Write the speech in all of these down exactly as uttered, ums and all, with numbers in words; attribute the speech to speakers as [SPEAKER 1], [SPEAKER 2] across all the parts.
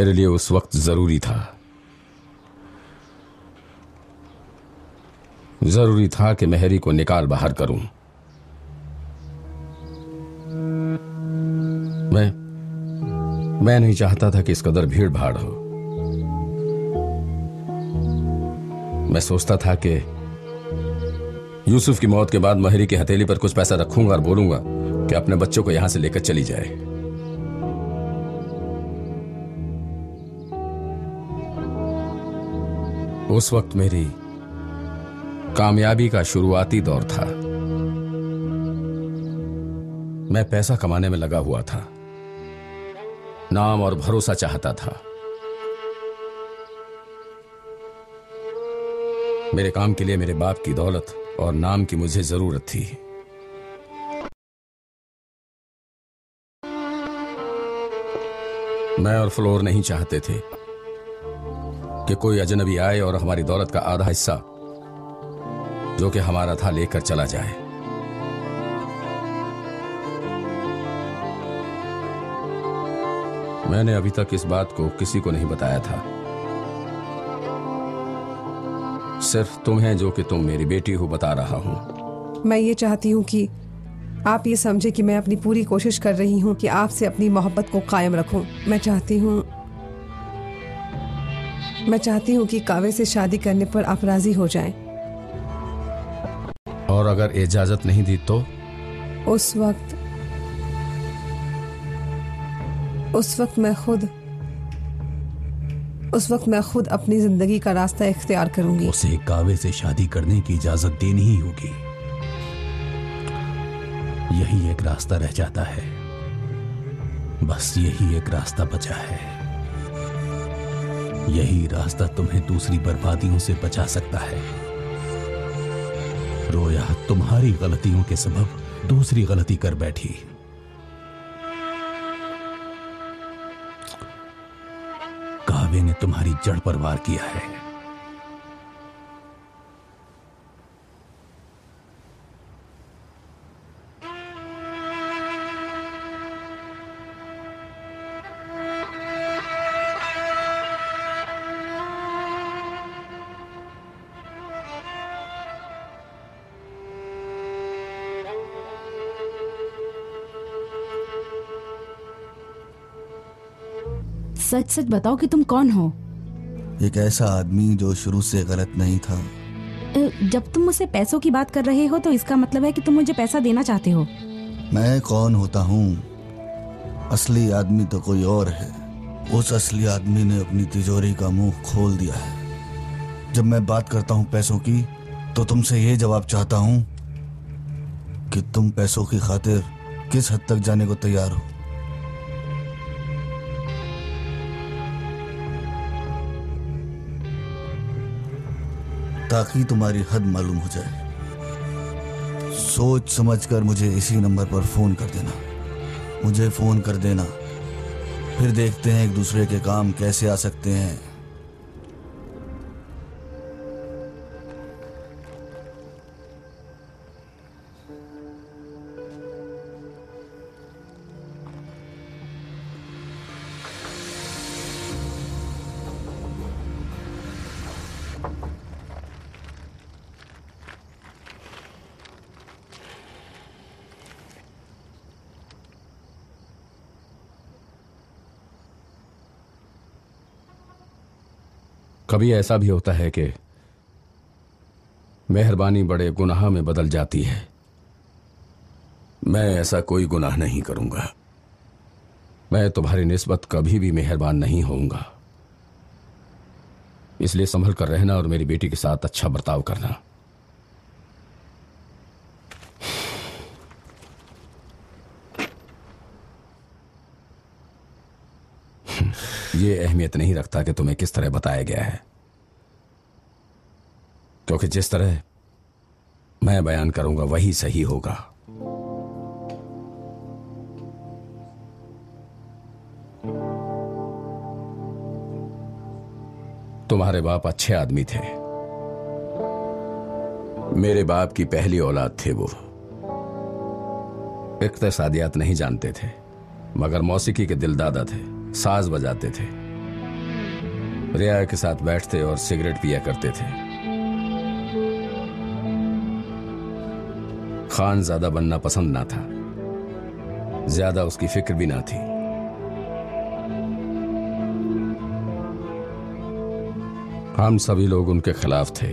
[SPEAKER 1] मेरे लिए उस वक्त जरूरी था जरूरी था कि मेहरी को निकाल बाहर करूं। मैं मैं नहीं चाहता था कि इस कदर भीड़ भाड़ हो। मैं सोचता था कि यूसुफ की मौत के बाद मेहरी की हथेली पर कुछ पैसा रखूंगा और बोलूंगा कि अपने बच्चों को यहां से लेकर चली जाए। उस वक्त मेरी कामयाबी का शुरुआती दौर था। मैं पैसा कमाने में लगा हुआ था, नाम और भरोसा चाहता था। मेरे काम के लिए मेरे बाप की दौलत और नाम की मुझे जरूरत थी। मैं और फ्लोर नहीं चाहते थे कि कोई अजनबी आए और हमारी दौलत का आधा हिस्सा जो कि हमारा था लेकर चला जाए। मैंने अभी तक इस बात को किसी को नहीं बताया था, सिर्फ तुम्हें जो कि तुम मेरी बेटी हो बता रहा हूं।
[SPEAKER 2] मैं ये चाहती हूँ कि आप ये समझे कि मैं अपनी पूरी कोशिश कर रही हूँ कि आपसे अपनी मोहब्बत को कायम रखूं। मैं चाहती हूँ मैं चाहती हूँ कि कावे से शादी करने पर आप राजी हो जाएं।
[SPEAKER 1] और अगर इजाजत नहीं दी तो?
[SPEAKER 2] उस वक्त उस वक्त मैं खुद उस वक्त मैं खुद अपनी जिंदगी का रास्ता इख्तियार करूंगी।
[SPEAKER 3] उसे कावे से शादी करने की इजाजत देनी ही होगी। यही एक रास्ता रह जाता है, बस यही एक रास्ता बचा है। यही रास्ता तुम्हें दूसरी बर्बादियों से बचा सकता है। रोया तुम्हारी गलतियों के सबब दूसरी गलती कर बैठी। कावे ने तुम्हारी जड़ पर वार किया है।
[SPEAKER 4] सच सच बताओ कि तुम कौन हो?
[SPEAKER 5] एक ऐसा आदमी जो शुरू से गलत नहीं था।
[SPEAKER 4] जब तुम मुझसे पैसों की बात कर रहे हो तो इसका मतलब है कि तुम मुझे पैसा देना चाहते हो।
[SPEAKER 5] मैं कौन होता हूँ? असली आदमी तो कोई और है। उस असली आदमी ने अपनी तिजोरी का मुंह खोल दिया है। जब मैं बात करता हूँ पैसों की तो तुमसे ये जवाब चाहता हूँ कि तुम पैसों की खातिर किस हद तक जाने को तैयार हो। ताकि तुम्हारी हद मालूम हो जाए। सोच समझकर मुझे इसी नंबर पर फोन कर देना। मुझे फोन कर देना, फिर देखते हैं एक दूसरे के काम कैसे आ सकते हैं।
[SPEAKER 1] कभी ऐसा भी होता है कि मेहरबानी बड़े गुनाह में बदल जाती है। मैं ऐसा कोई गुनाह नहीं करूंगा। मैं तुम्हारी निस्बत कभी भी मेहरबान नहीं होऊंगा। इसलिए संभल कर रहना और मेरी बेटी के साथ अच्छा बर्ताव करना। ये अहमियत नहीं रखता कि तुम्हें किस तरह बताया गया है, क्योंकि जिस तरह मैं बयान करूंगा वही सही होगा। तुम्हारे बाप अच्छे आदमी थे। मेरे बाप की पहली औलाद थे वो। इक्तिसादियात नहीं जानते थे, मगर मौसीकी के दिलदादा थे। साज बजाते थे। रिया के साथ बैठते और सिगरेट पिया करते थे। खान ज्यादा बनना पसंद ना था, ज्यादा उसकी फिक्र भी ना थी। हम सभी लोग उनके खिलाफ थे।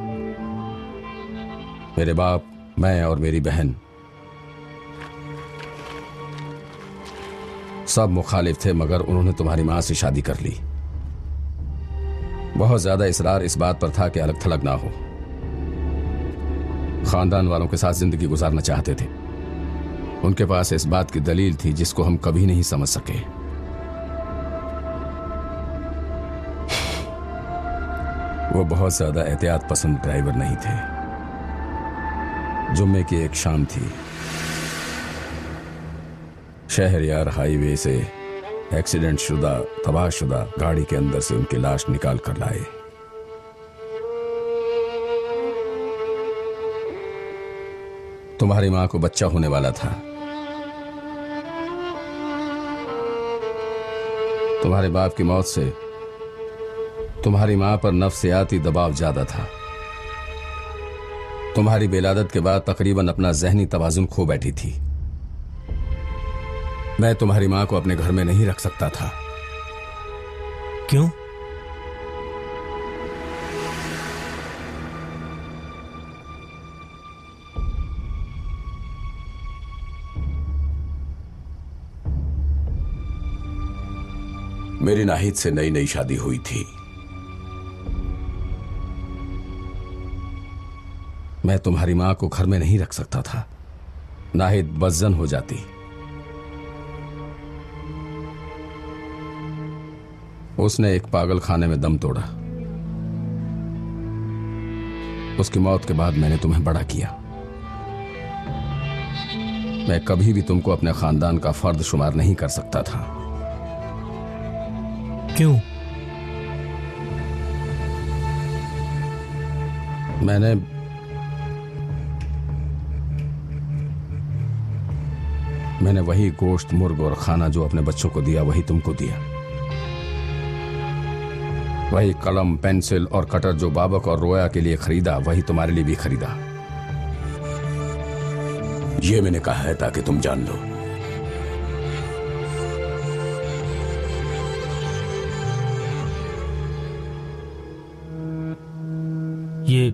[SPEAKER 1] मेरे बाप, मैं और मेरी बहन सब मुखालिफ थे, मगर उन्होंने तुम्हारी मां से शादी कर ली। बहुत ज्यादा इसरार इस बात पर था कि अलग थलग ना हो। खानदान वालों के साथ जिंदगी गुजारना चाहते थे। उनके पास इस बात की दलील थी जिसको हम कभी नहीं समझ सके। वो बहुत ज्यादा एहतियात पसंद ड्राइवर नहीं थे। जुम्मे की एक शाम थी, शहरयार हाईवे से एक्सीडेंट शुदा तबाहशुदा गाड़ी के अंदर से उनकी लाश निकाल कर लाए। तुम्हारी मां को बच्चा होने वाला था। तुम्हारे बाप की मौत से तुम्हारी मां पर नफ्सियाती दबाव ज्यादा था। तुम्हारी बेलादत के बाद तकरीबन अपना जहनी तवाजुन खो बैठी थी। मैं तुम्हारी मां को अपने घर में नहीं रख सकता था।
[SPEAKER 3] क्यों?
[SPEAKER 1] मेरी नाहिद से नई नई शादी हुई थी। मैं तुम्हारी मां को घर में नहीं रख सकता था। नाहिद बदजन हो जाती। उसने एक पागल खाने में दम तोड़ा। उसकी मौत के बाद मैंने तुम्हें बड़ा किया। मैं कभी भी तुमको अपने खानदान का फर्द शुमार नहीं कर सकता था।
[SPEAKER 3] क्यों?
[SPEAKER 1] मैंने मैंने वही गोश्त, मुर्ग और खाना जो अपने बच्चों को दिया वही तुमको दिया। वही कलम, पेंसिल और कटर जो बाबक और रोया के लिए खरीदा वही तुम्हारे लिए भी खरीदा। ये मैंने कहा है ताकि तुम जान लो।
[SPEAKER 3] ये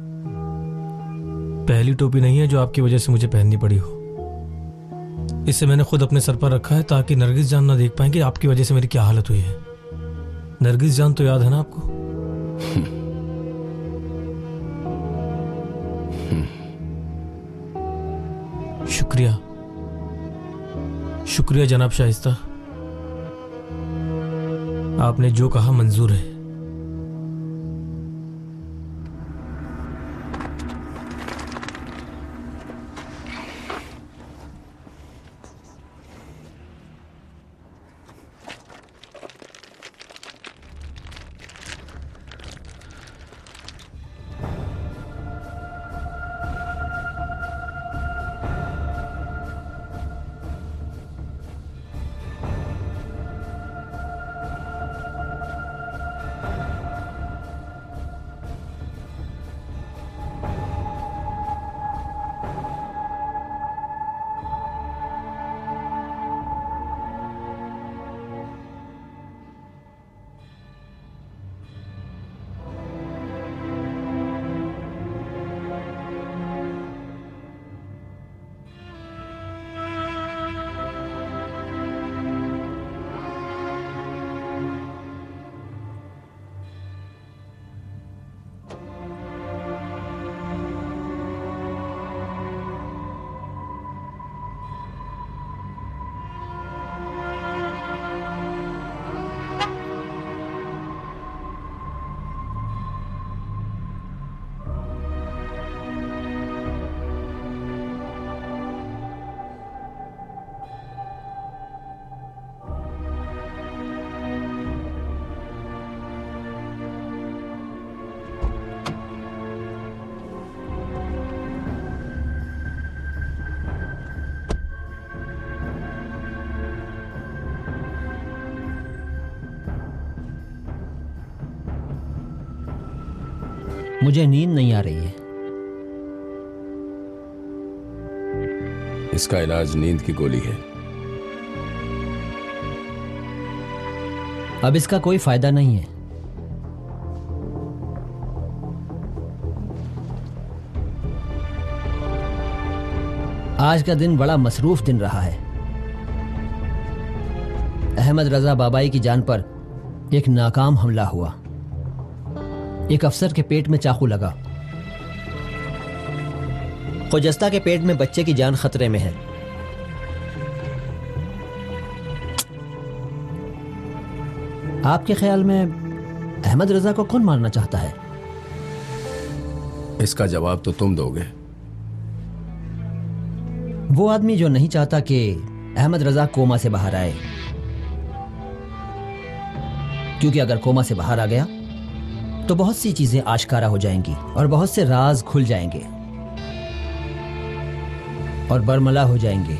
[SPEAKER 3] पहली टोपी नहीं है जो आपकी वजह से मुझे पहननी पड़ी हो। इसे मैंने खुद अपने सर पर रखा है ताकि नरगिस जान ना देख पाए कि आपकी वजह से मेरी क्या हालत हुई है। नरगिस जान तो याद है ना आपको? शुक्रिया, शुक्रिया जनाब शाइस्ता। आपने जो कहा मंजूर है।
[SPEAKER 6] मुझे नींद नहीं आ रही है।
[SPEAKER 1] इसका इलाज नींद की गोली है।
[SPEAKER 6] अब इसका कोई फायदा नहीं है। आज का दिन बड़ा मसरूफ दिन रहा है। अहमद रजा बाबाई की जान पर एक नाकाम हमला हुआ। एक अफसर के पेट में चाकू लगा। खुजस्ता के पेट में बच्चे की जान खतरे में है। आपके ख्याल में अहमद रजा को कौन मारना चाहता है?
[SPEAKER 1] इसका जवाब तो तुम दोगे।
[SPEAKER 6] वो आदमी जो नहीं चाहता कि अहमद रजा कोमा से बाहर आए, क्योंकि अगर कोमा से बाहर आ गया तो बहुत सी चीजें आश्कारा हो जाएंगी और बहुत से राज खुल जाएंगे और बरमला हो जाएंगे।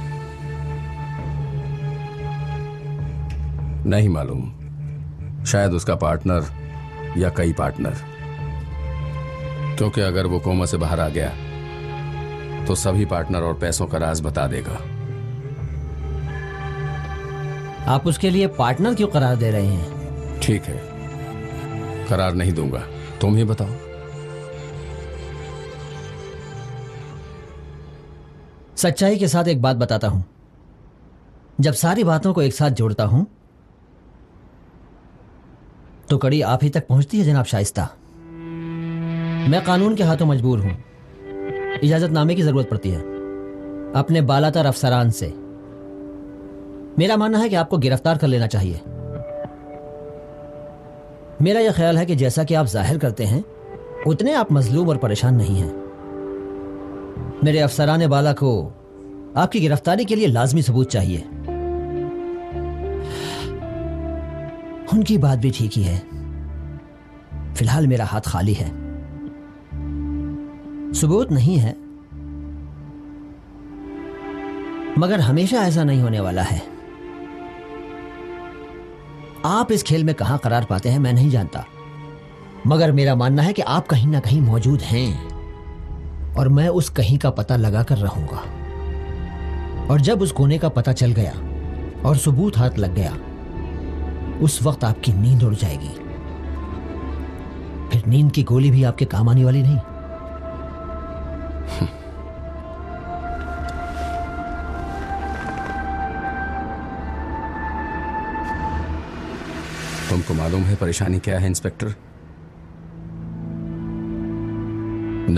[SPEAKER 1] नहीं मालूम, शायद उसका पार्टनर या कई पार्टनर, क्योंकि अगर वो कोमा से बाहर आ गया तो सभी पार्टनर और पैसों का राज बता देगा।
[SPEAKER 6] आप उसके लिए पार्टनर क्यों करार दे रहे हैं?
[SPEAKER 1] ठीक है, करार नहीं दूंगा, तुम ही बताओ।
[SPEAKER 6] सच्चाई के साथ एक बात बताता हूं। जब सारी बातों को एक साथ जोड़ता हूं तो कड़ी आप ही तक पहुंचती है जनाब शाइस्ता। मैं कानून के हाथों मजबूर हूं। इजाजतनामे की जरूरत पड़ती है अपने बालातर अफसरान से। मेरा मानना है कि आपको गिरफ्तार कर लेना चाहिए। मेरा यह ख्याल है कि जैसा कि आप जाहिर करते हैं उतने आप मजलूम और परेशान नहीं हैं। मेरे अफसरान बाला को आपकी गिरफ्तारी के लिए लाजमी सबूत चाहिए। उनकी बात भी ठीक ही है। फिलहाल मेरा हाथ खाली है। सबूत नहीं है, मगर हमेशा ऐसा नहीं होने वाला है। आप इस खेल में कहां करार पाते हैं मैं नहीं जानता, मगर मेरा मानना है कि आप कहीं ना कहीं मौजूद हैं और मैं उस कहीं का पता लगा कर रहूंगा। और जब उस कोने का पता चल गया और सबूत हाथ लग गया, उस वक्त आपकी नींद उड़ जाएगी। फिर नींद की गोली भी आपके काम आने वाली नहीं।
[SPEAKER 1] तुमको मालूम है परेशानी क्या है इंस्पेक्टर? ना,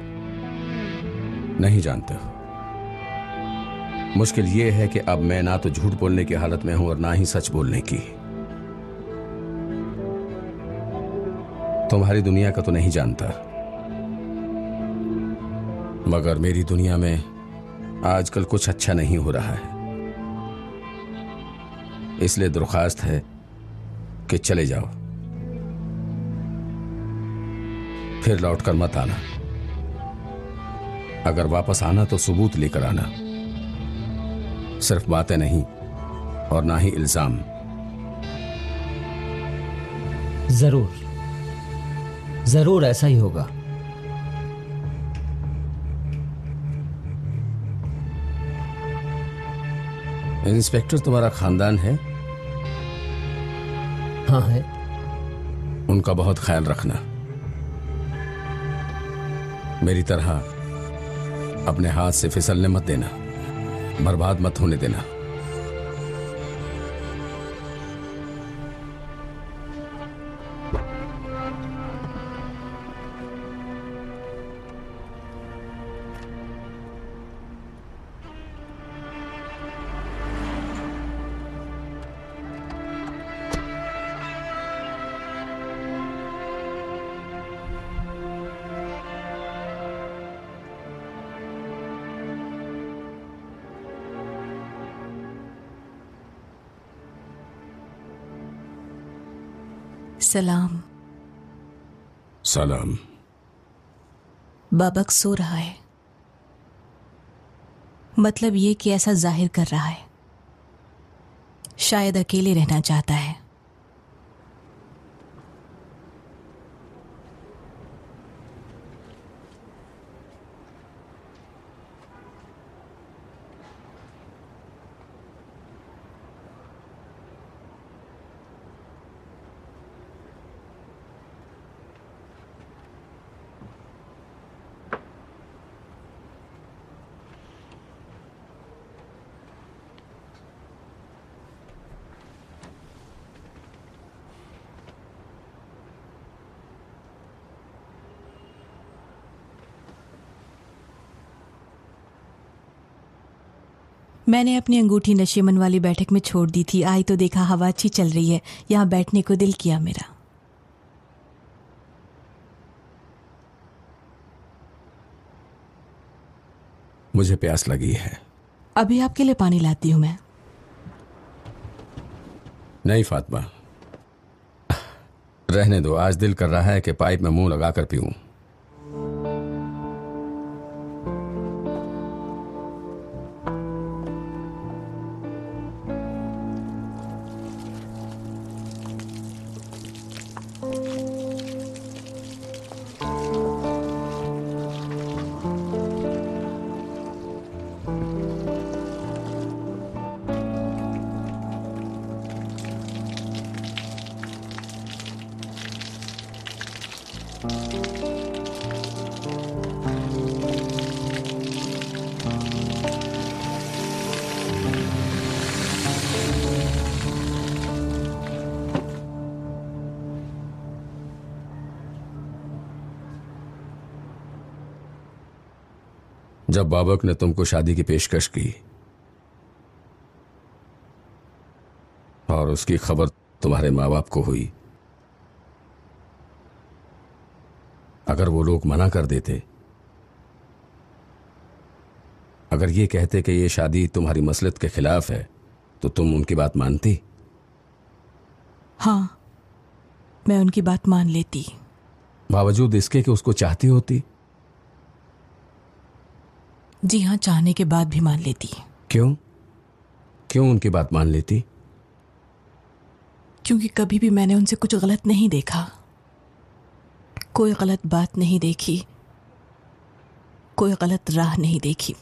[SPEAKER 1] नहीं जानते हो। मुश्किल यह है कि अब मैं ना तो झूठ बोलने की हालत में हूं और ना ही सच बोलने की। तुम्हारी दुनिया का तो नहीं जानता, मगर मेरी दुनिया में आजकल कुछ अच्छा नहीं हो रहा है। इसलिए दरख्वास्त है कि चले जाओ, फिर लौटकर मत आना। अगर वापस आना तो सबूत लेकर आना, सिर्फ बातें नहीं और ना ही इल्जाम।
[SPEAKER 6] जरूर जरूर ऐसा ही होगा।
[SPEAKER 1] इंस्पेक्टर, तुम्हारा खानदान है?
[SPEAKER 6] हाँ है।
[SPEAKER 1] उनका बहुत ख्याल रखना। मेरी तरह अपने हाथ से फिसलने मत देना, बर्बाद मत होने देना।
[SPEAKER 7] सलाम।
[SPEAKER 1] सलाम।
[SPEAKER 7] बाबक सो रहा है, मतलब ये कि ऐसा जाहिर कर रहा है, शायद अकेले रहना चाहता है। मैंने अपनी अंगूठी नशेमन वाली बैठक में छोड़ दी थी। आई तो देखा हवा अच्छी चल रही है, यहाँ बैठने को दिल किया मेरा।
[SPEAKER 1] मुझे प्यास लगी है।
[SPEAKER 7] अभी आपके लिए पानी लाती हूँ मैं।
[SPEAKER 1] नहीं फातिमा, रहने दो। आज दिल कर रहा है कि पाइप में मुंह लगाकर पीऊं। जब बाबक ने तुमको शादी की पेशकश की और उसकी खबर तुम्हारे माँ बाप को हुई, अगर वो लोग मना कर देते, अगर ये कहते कि ये शादी तुम्हारी मसलत के खिलाफ है, तो तुम उनकी बात मानती?
[SPEAKER 7] हाँ, मैं उनकी बात मान लेती।
[SPEAKER 1] बावजूद इसके कि उसको चाहती होती?
[SPEAKER 7] जी हाँ, चाहने के बाद भी मान लेती।
[SPEAKER 1] क्यों? क्यों उनकी बात मान लेती?
[SPEAKER 7] क्योंकि कभी भी मैंने उनसे कुछ गलत नहीं देखा, कोई गलत बात नहीं देखी, कोई गलत राह नहीं देखी।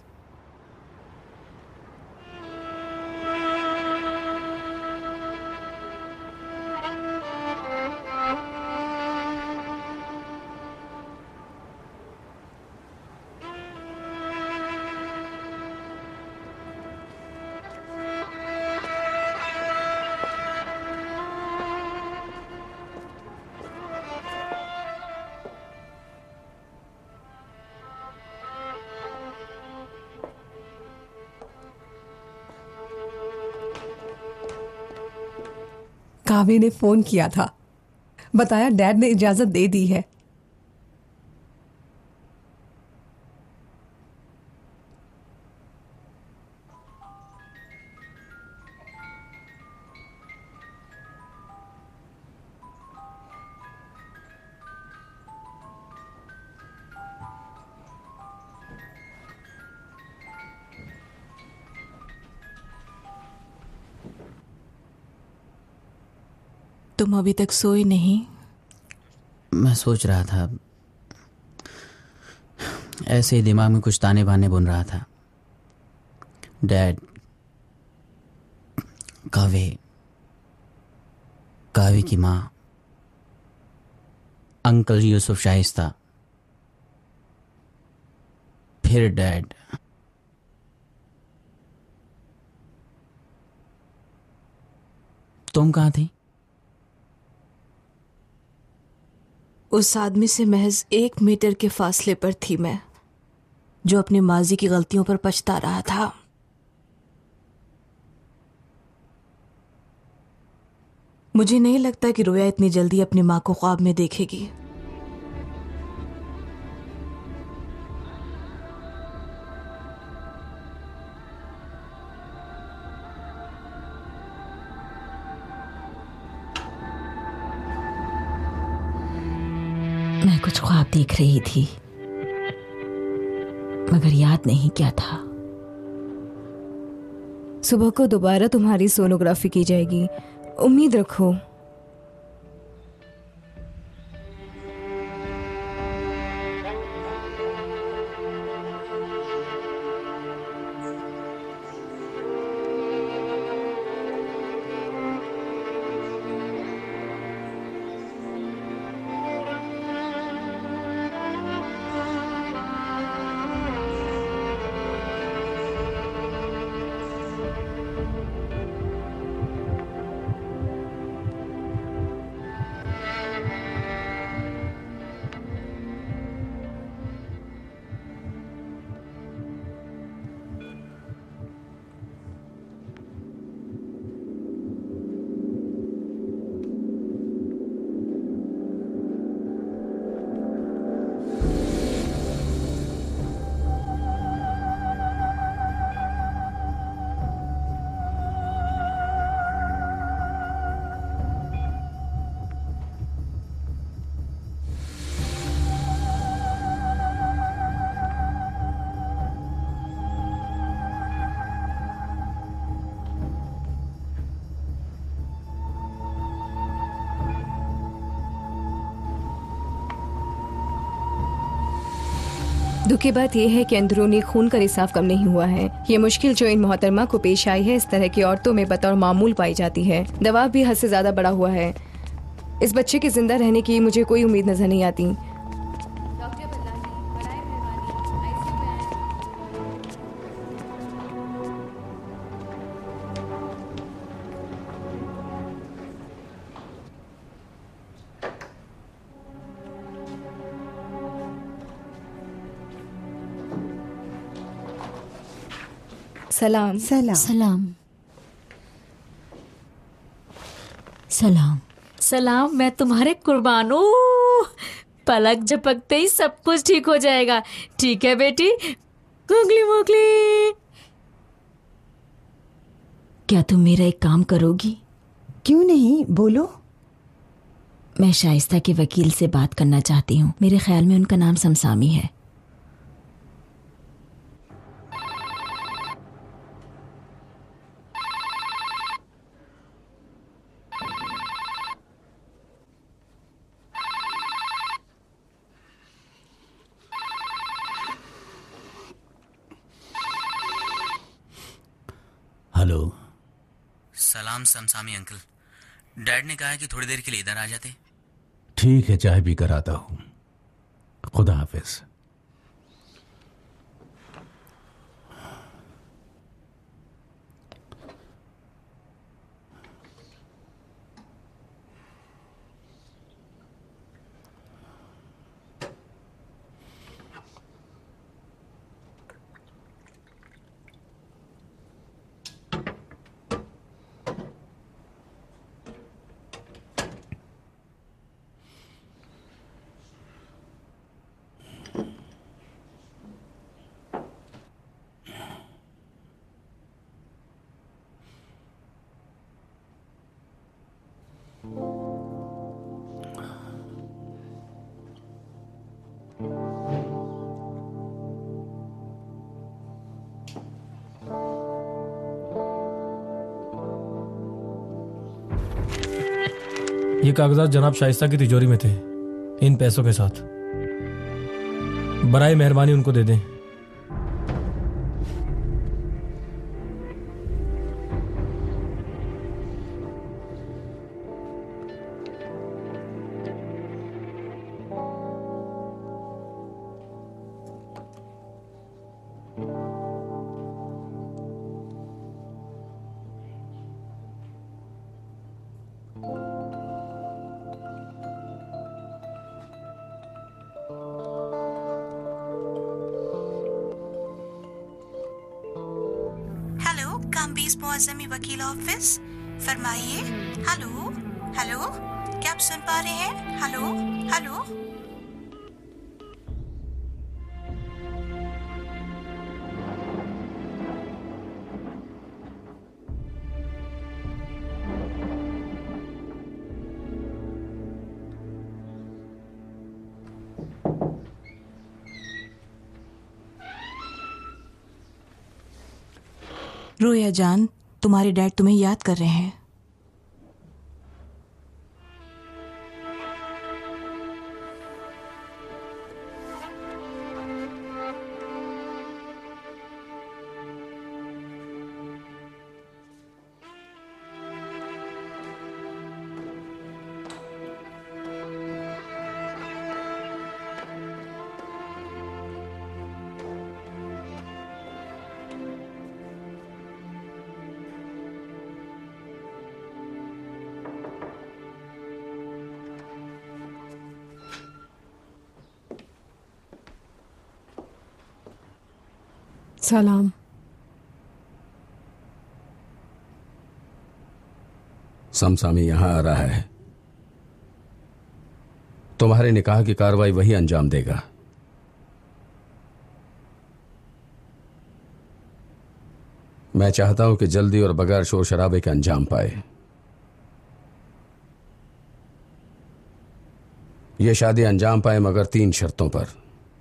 [SPEAKER 2] काव्य ने फोन किया था, बताया डैड ने इजाजत दे दी है।
[SPEAKER 7] तुम अभी तक सोए नहीं?
[SPEAKER 8] मैं सोच रहा था, ऐसे ही दिमाग में कुछ ताने बाने बुन रहा था। डैड, कावे, कावे की माँ, अंकल यूसुफ शाइस्ता, फिर डैड। तुम कहाँ थी?
[SPEAKER 7] उस आदमी से महज एक मीटर के फासले पर थी मैं, जो अपने माजी की गलतियों पर पछता रहा था। मुझे नहीं लगता कि रोया इतनी जल्दी अपनी मां को ख्वाब में देखेगी।
[SPEAKER 4] मैं कुछ ख्वाब देख रही थी, मगर याद नहीं क्या था।
[SPEAKER 9] सुबह को दोबारा तुम्हारी सोनोग्राफी की जाएगी, उम्मीद रखो। दुख की बात यह है कि अंदरूनी खून का रिसाव कम नहीं हुआ है। ये मुश्किल जो इन मोहतरमा को पेश आई है इस तरह की औरतों में बतौर मामूल पाई जाती है। दबाव भी हद से ज्यादा बड़ा हुआ है। इस बच्चे के जिंदा रहने की मुझे कोई उम्मीद नजर नहीं आती। सलाम।
[SPEAKER 10] सलाम
[SPEAKER 11] सलाम सलाम
[SPEAKER 10] सलाम। मैं तुम्हारे कुर्बान हूँ। पलक झपकते ही सब कुछ ठीक हो जाएगा। ठीक है बेटी? मोगली मोगली। क्या तुम मेरा एक काम करोगी?
[SPEAKER 11] क्यों नहीं, बोलो।
[SPEAKER 10] मैं शाइस्ता के वकील से बात करना चाहती हूँ। मेरे ख्याल में उनका नाम समसामी है।
[SPEAKER 8] हेलो। सलाम समसामी अंकल। डैड ने कहा है कि थोड़ी देर के लिए इधर आ जाते।
[SPEAKER 12] ठीक है, चाय भी कराता हूँ। खुदा हाफिज।
[SPEAKER 3] ये कागजात जनाब शाइस्ता की तिजोरी में थे, इन पैसों के साथ। बराए मेहरबानी उनको दे दें।
[SPEAKER 13] मुअज़्ज़मी वकील ऑफिस, फरमाइए। हेलो हेलो, क्या आप सुन पा रहे हैं? Hello hello.
[SPEAKER 7] रोया जान, तुम्हारे डैड तुम्हें याद कर रहे हैं।
[SPEAKER 2] सलाम।
[SPEAKER 1] समसामी यहां आ रहा है। तुम्हारे निकाह की कार्रवाई वही अंजाम देगा। मैं चाहता हूं कि जल्दी और बगैर शोर शराबे के अंजाम पाए। यह शादी अंजाम पाए मगर तीन शर्तों पर।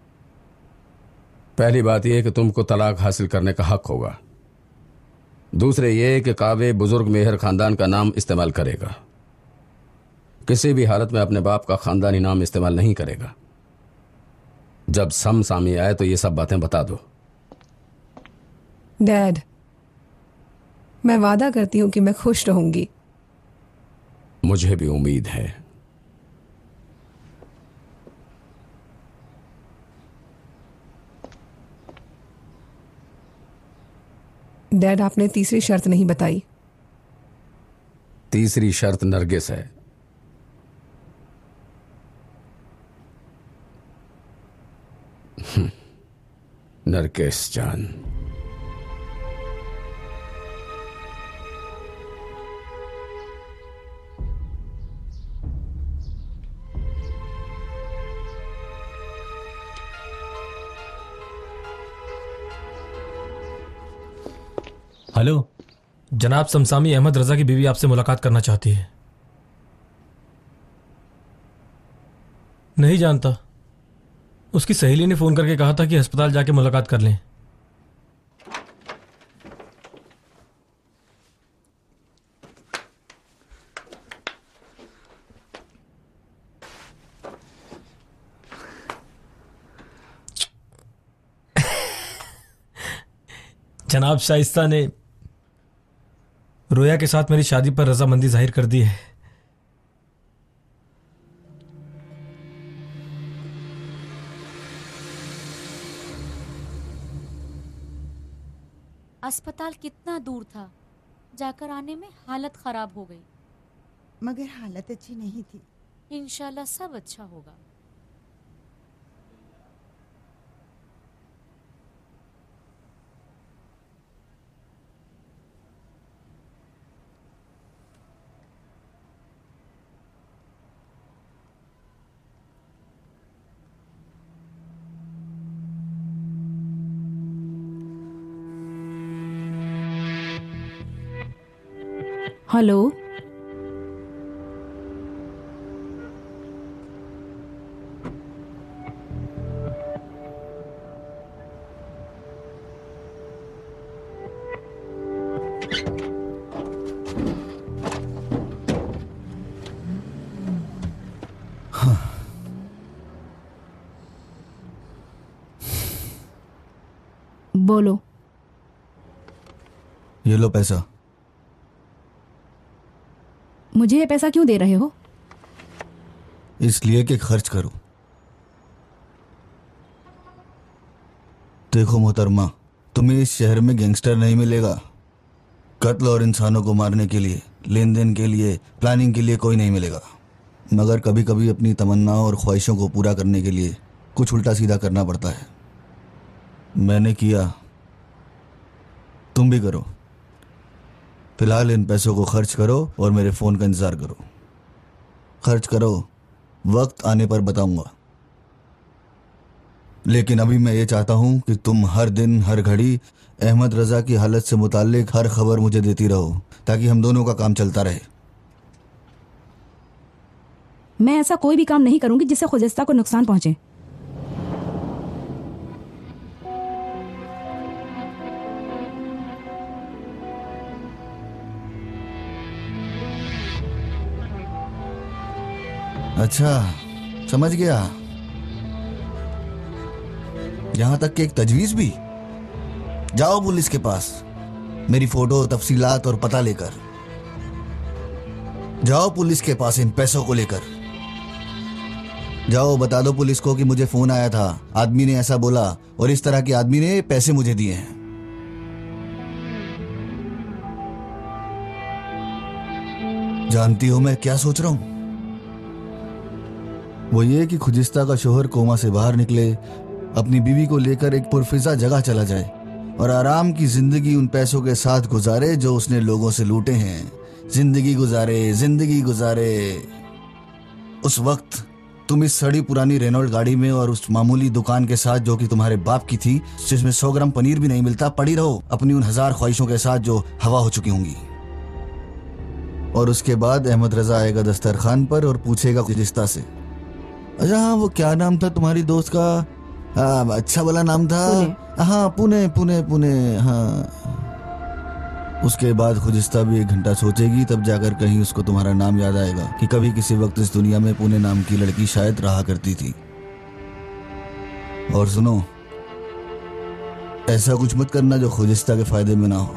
[SPEAKER 1] पहली बात यह कि तुमको तलाक हासिल करने का हक होगा। दूसरे ये कि कावे बुजुर्ग मेहर खानदान का नाम इस्तेमाल करेगा। किसी भी हालत में अपने बाप का खानदानी नाम इस्तेमाल नहीं करेगा। जब सम सामी आए तो ये सब बातें बता दो।
[SPEAKER 2] डैड, मैं वादा करती हूं कि मैं खुश रहूंगी।
[SPEAKER 1] मुझे भी उम्मीद है।
[SPEAKER 2] डैड, आपने तीसरी शर्त नहीं बताई।
[SPEAKER 1] तीसरी शर्त नरगिस है। नरगिस जान,
[SPEAKER 3] हेलो जनाब, समसामी अहमद रजा की बीवी आपसे मुलाकात करना चाहती है। नहीं जानता, उसकी सहेली ने फोन करके कहा था कि अस्पताल जाके मुलाकात कर लें। जनाब शाइस्ता ने रोया के साथ मेरी शादी पर रजामंदी जाहिर कर दी है।
[SPEAKER 10] अस्पताल कितना दूर था, जाकर आने में हालत खराब हो गई।
[SPEAKER 11] मगर हालत अच्छी नहीं थी।
[SPEAKER 10] इंशाल्लाह सब अच्छा होगा।
[SPEAKER 4] हेलो, बोलो।
[SPEAKER 5] ये लो पैसा।
[SPEAKER 4] मुझे ये पैसा क्यों दे रहे हो?
[SPEAKER 5] इसलिए कि खर्च करो। देखो मोहतरमा, तुम्हें इस शहर में गैंगस्टर नहीं मिलेगा। कत्ल और इंसानों को मारने के लिए, लेन देन के लिए, प्लानिंग के लिए कोई नहीं मिलेगा। मगर कभी कभी अपनी तमन्नाओं और ख्वाहिशों को पूरा करने के लिए कुछ उल्टा सीधा करना पड़ता है। मैंने किया, तुम भी करो। फिलहाल इन पैसों को खर्च करो और मेरे फ़ोन का इंतज़ार करो। खर्च करो, वक्त आने पर बताऊंगा। लेकिन अभी मैं ये चाहता हूं कि तुम हर दिन हर घड़ी अहमद रज़ा की हालत से मुताल्लिक हर खबर मुझे देती रहो, ताकि हम दोनों का काम चलता रहे।
[SPEAKER 4] मैं ऐसा कोई भी काम नहीं करूंगी जिससे खुजस्ता को नुकसान पहुंचे।
[SPEAKER 5] अच्छा, समझ गया। यहां तक कि एक तजवीज भी। जाओ पुलिस के पास, मेरी फोटो, तफसीलात और पता लेकर। जाओ पुलिस के पास इन पैसों को लेकर। जाओ बता दो पुलिस को कि मुझे फोन आया था, आदमी ने ऐसा बोला और इस तरह के आदमी ने पैसे मुझे दिए हैं। जानती हो मैं क्या सोच रहा हूं? वो ये कि खुजिस्ता का शोहर कोमा से बाहर निकले, अपनी बीवी को लेकर एक पुरफिजा जगह चला जाए और आराम की जिंदगी उन पैसों के साथ गुजारे जो उसने लोगों से लूटे हैं। जिंदगी गुजारे, जिंदगी गुजारे। उस वक्त तुम इस सड़ी पुरानी रेनॉल्ट गाड़ी में और उस मामूली दुकान के साथ जो कि तुम्हारे बाप की थी, जिसमें सौ ग्राम पनीर भी नहीं मिलता, पड़ी रहो अपनी उन हजार ख्वाहिशों के साथ जो हवा हो चुकी होंगी। और उसके बाद अहमद रजा आएगा दस्तरखान पर और पूछेगा खुजिस्ता से, अच्छा हाँ वो क्या नाम था तुम्हारी दोस्त का? आ, अच्छा वाला नाम था। हाँ पुणे पुणे पुणे हाँ। उसके बाद खुजिस्ता भी एक घंटा सोचेगी, तब जाकर कहीं उसको तुम्हारा नाम याद आएगा कि कभी किसी वक्त इस दुनिया में पुणे नाम की लड़की शायद रहा करती थी। और सुनो, ऐसा कुछ मत करना जो खुजिस्ता के फायदे में ना हो।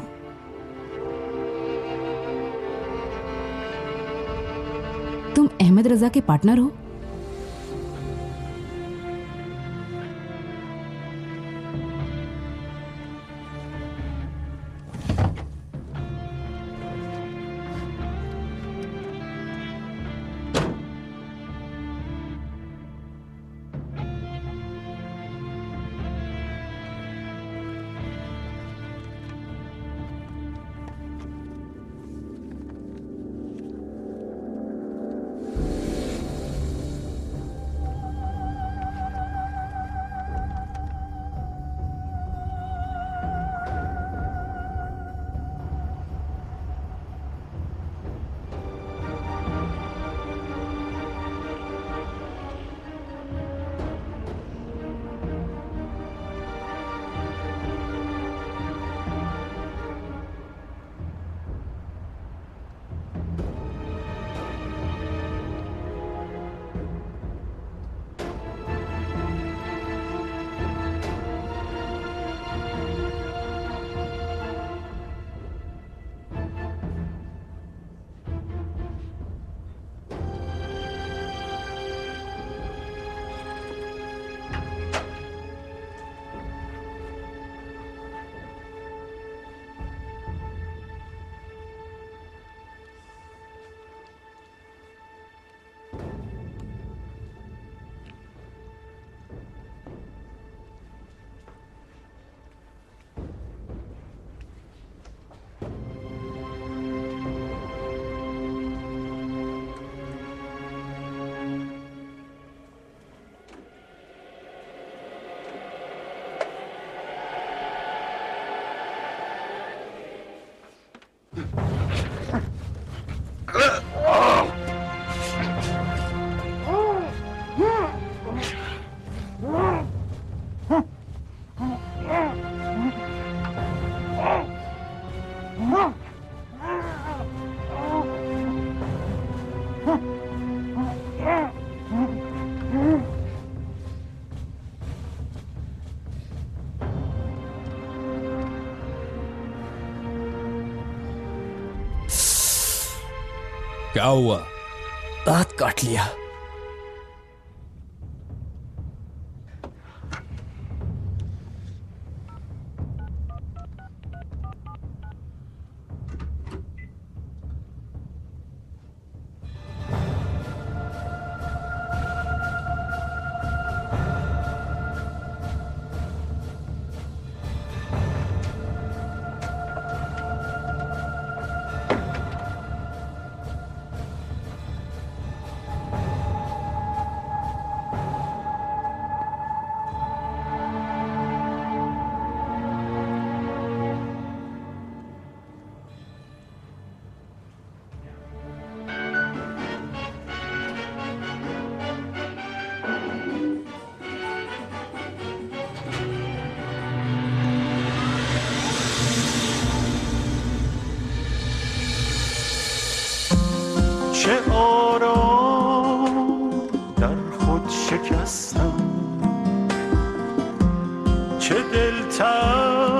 [SPEAKER 4] तुम अहमद रजा के पार्टनर हो?
[SPEAKER 12] क्या हुआ?
[SPEAKER 6] दांत काट लिया।
[SPEAKER 14] چه آرام در خود شکستم، چه دلتنگ